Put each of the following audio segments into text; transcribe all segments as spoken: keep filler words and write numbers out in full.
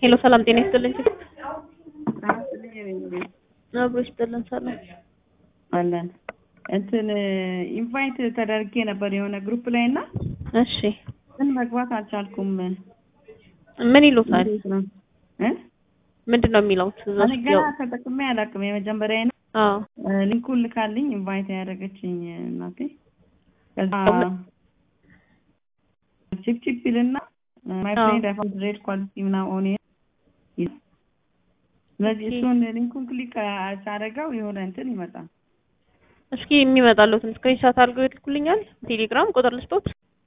ሄሎ ሰላም ጤና ይስጥልኝ። አብሮሽ ጥልን ሰላም አለን እንትን ኢንቫይት ተደርጌ ነበር የሆነ ግሩፕ ላይ እና እሺ ግን መግባት አልቻልኩም። ምን ይሉታል እ ምንድነው የሚለው? እኔ ገና ተጠቅሜ አላውቅም። የመጀመሪያ ነው። አዎ ሊንኩን ልካልኝ ኢንቫይት ያደረገችኝ እናቴ። ከዛ ቺፕ ቺፕ ይልና ማይ ፍሬንድ አይ ፋውንድ ሬድ ኳሊቲ ምናምን ኦን ስለዚህ እሱን ሊንኩን ክሊክ አሳረጋው የሆነ እንትን ይመጣል። እስኪ የሚመጣሉትን ስክሪንሾት አድርገው ይልኩልኛል። ቴሌግራም ቁጥር ልስጦት።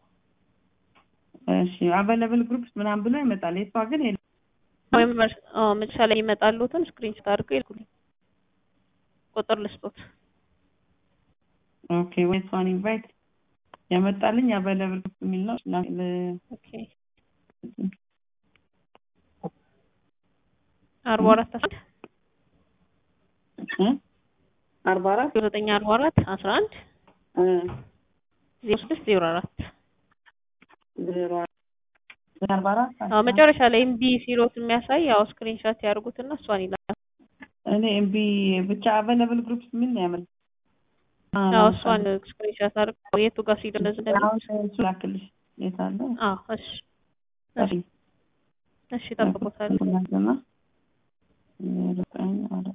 እሺ አቬለብል ግሩፕስ ምናምን ብሎ ይመጣል። የሷ ግን የለም። ወይም አዎ መጨረሻ ላይ ይመጣሉትን ስክሪንሾት አድርገው ይልኩልኝ። ቁጥር ልስጦት። ኦኬ ወይስ ዋን ኢንቫይት ያመጣልኝ አቬለብል ግሩፕ የሚል ነው። ኦኬ አርባ አራት እ አርባ አራት ዘጠኝ አርባ አራት አስራ አንድ እ ዜሮ ስድስት ዜሮ አራት ዜሮ አርባ አራት አዎ መጨረሻ ላይ ኤምቢ ሲሮት የሚያሳይ ያው ስክሪንሾት ያርጉትና እሷን ይላል። እኔ ኤምቢ ብቻ አቬለብል ግሩፕስ ምን ያመል አዎ እሷን ስክሪንሾት አድርገው የቱ ጋር ሲል እንደዚህ እንደሚል እሱ ላክልሽ የታለ? አዎ እሺ እሺ እሺ ጠብቆታል።